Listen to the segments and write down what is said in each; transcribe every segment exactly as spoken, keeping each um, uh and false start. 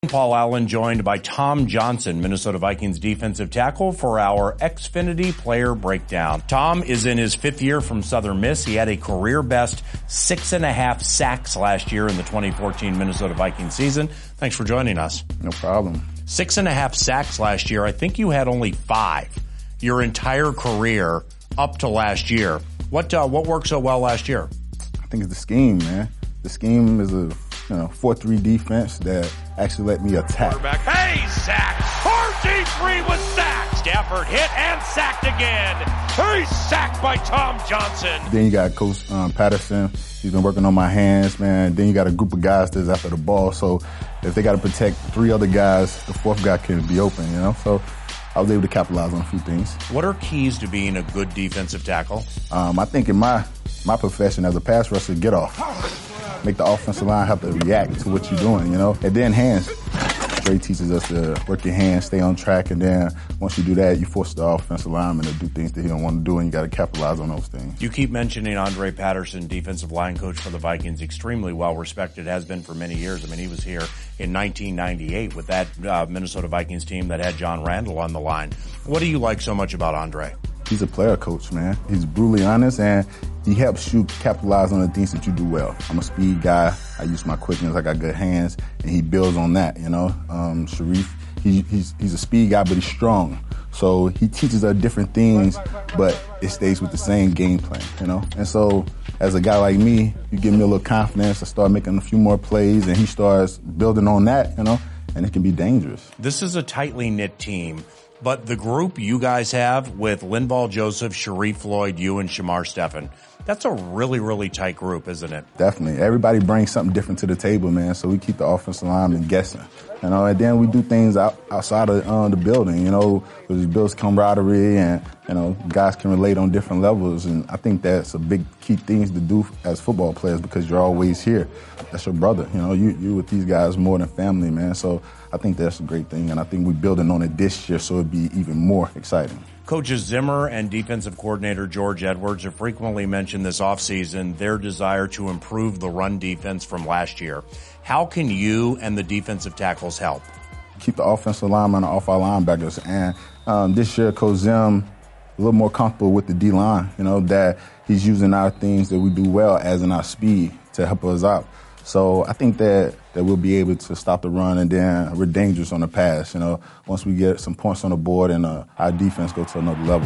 Paul Allen joined by Tom Johnson, Minnesota Vikings defensive tackle, for our Xfinity player breakdown. Tom is in his fifth year from Southern Miss. He had a career best six and a half sacks last year in the twenty fourteen Minnesota Vikings season. Thanks for joining us. No problem. Six and a half sacks last year. I think you had only five your entire career up to last year. What, uh, what worked so well last year? I think it's the scheme, man. The scheme is a, you know, four three defense that actually let me attack. Quarterback, hey, sack! R G three was sacked! Stafford hit and sacked again! Hey, sacked by Tom Johnson! Then you got Coach um, Patterson. He's been working on my hands, man. Then you got a group of guys that's after the ball. So if they got to protect three other guys, the fourth guy can be open, you know? So I was able to capitalize on a few things. What are keys to being a good defensive tackle? Um, I think in my, my profession as a pass rusher, get off. Make the offensive line have to react to what you're doing, you know? And then hands. Dre teaches us to work your hands, stay on track, and then once you do that, you force the offensive lineman to do things that he don't want to do, and you got to capitalize on those things. You keep mentioning Andre Patterson, defensive line coach for the Vikings, extremely well respected, has been for many years. I mean, he was here in nineteen ninety-eight with that uh, Minnesota Vikings team that had John Randall on the line. What do you like so much about Andre? He's a player coach, man. He's brutally honest, and he helps you capitalize on the things that you do well. I'm a speed guy. I use my quickness. I got good hands, and he builds on that, you know. Um, Sharif, he, he's, he's a speed guy, but he's strong. So he teaches us different things, but it stays with the same game plan, you know. And so as a guy like me, you give me a little confidence. I start making a few more plays, and he starts building on that, you know, and it can be dangerous. This is a tightly knit team. But the group you guys have with Linval Joseph, Sharif Floyd, you, and Shamar Stephen, that's a really, really tight group, isn't it? Definitely. Everybody brings something different to the table, man, so we keep the offensive linemen guessing. You know, and then we do things out, outside of uh, the building, you know, it builds camaraderie and, you know, guys can relate on different levels. And I think that's a big key thing to do as football players because you're always here. That's your brother. You know, you, you with these guys more than family, man. So I think that's a great thing. And I think we're building on it this year so it'd be even more exciting. Coaches Zimmer and defensive coordinator George Edwards have frequently mentioned this offseason their desire to improve the run defense from last year. How can you and the defensive tackles help? Keep the offensive linemen off our linebackers. And um, this year, Coach Zim, a little more comfortable with the D-line, you know, that he's using our things that we do well as in our speed to help us out. So I think that, that we'll be able to stop the run, and then we're dangerous on the pass, you know, once we get some points on the board and uh, our defense go to another level.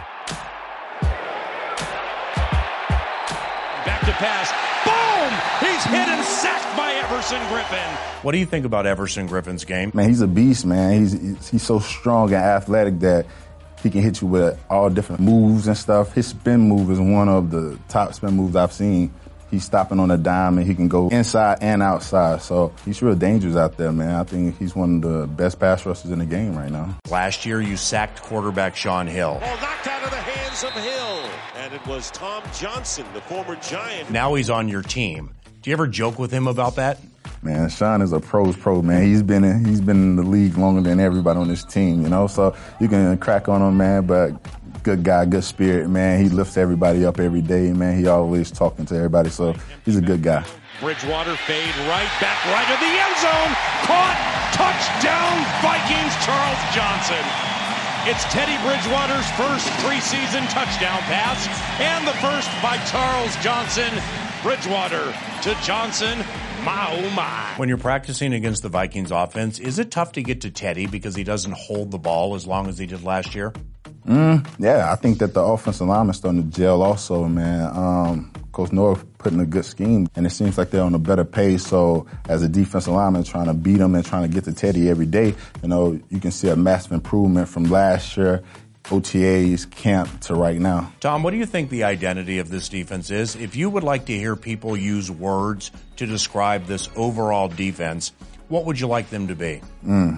Back to pass. Boom! He's hit and sacked by Everson Griffen. What do you think about Everson Griffen's game? Man, he's a beast, man. He's, he's so strong and athletic that he can hit you with all different moves and stuff. His spin move is one of the top spin moves I've seen. He's stopping on a dime, and he can go inside and outside. So he's real dangerous out there, man. I think he's one of the best pass rushers in the game right now. Last year, you sacked quarterback Sean Hill. Ball knocked out of the hands of Hill. And it was Tom Johnson, the former Giant. Now he's on your team. Do you ever joke with him about that? Man, Sean is a pro's pro, man. He's been in, he's been in the league longer than everybody on this team, you know. So you can crack on him, man, but good guy, good spirit, man. He lifts everybody up every day, man. He always talking to everybody, so he's a good guy. Bridgewater fade right, back right of the end zone. Caught, touchdown, Vikings, Charles Johnson. It's Teddy Bridgewater's first preseason touchdown pass, and the first by Charles Johnson. Bridgewater to Johnson. My, oh my. When you're practicing against the Vikings offense, is it tough to get to Teddy because he doesn't hold the ball as long as he did last year? Mm, yeah, I think that the offensive line is starting to gel also, man. Um, Coach North putting a good scheme, and it seems like they're on a better pace. So as a defensive lineman trying to beat them and trying to get to Teddy every day, you know, you can see a massive improvement from last year, O T As, camp to right now. Tom, what do you think the identity of this defense is? If you would like to hear people use words to describe this overall defense, what would you like them to be? Mm,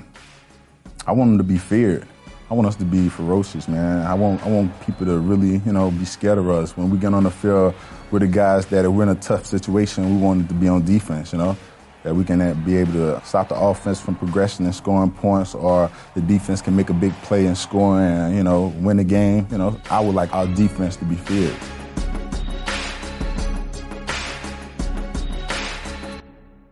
I want them to be feared. I want us to be ferocious, man. I want I want people to really, you know, be scared of us. When we get on the field, we're the guys that if we're in a tough situation, we want to be on defense, you know, that we can be able to stop the offense from progression and scoring points, or the defense can make a big play and score and, you know, win the game. You know, I would like our defense to be feared.